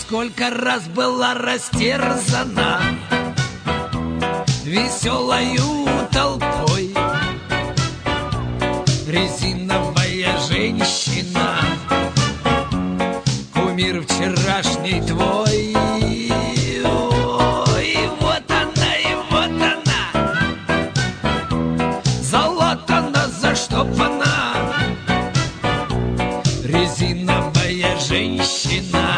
сколько раз была растерзана веселою толпой. Резиновая женщина, кумир вчерашний твой. Ой, вот она, и вот она, залатана, заштопана, резиновая женщина.